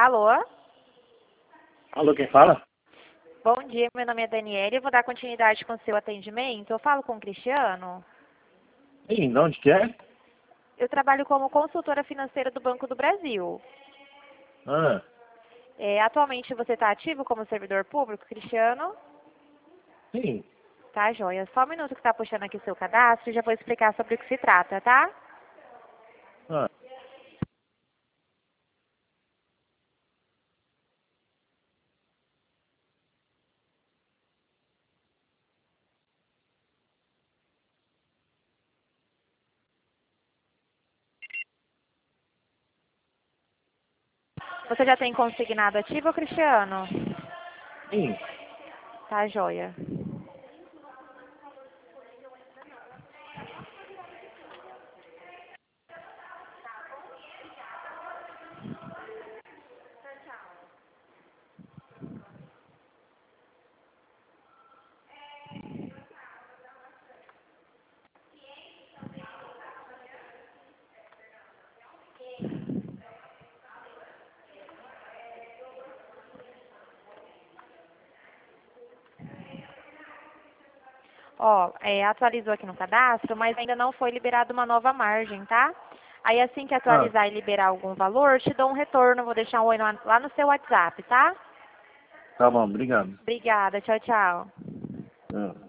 Alô? Alô, quem fala? Bom dia, meu nome é Daniela e eu vou dar continuidade com o seu atendimento. Eu falo com o Cristiano. Sim, de onde que é? Eu trabalho como consultora financeira do Banco do Brasil. Ah, Atualmente você está ativo como servidor público, Cristiano? sim. Tá, joia. Só um minuto que está puxando aqui o seu cadastro e já vou explicar sobre o que se trata, tá? Ah, Você já tem consignado ativo, Cristiano? sim. Tá, joia. Ó, atualizou aqui no cadastro, mas ainda não foi liberada uma nova margem, tá? Aí assim que Ah, atualizar e liberar algum valor, te dou um retorno, vou deixar um oi lá no seu WhatsApp, tá? tá bom, obrigado. Obrigada, tchau, tchau. Ah.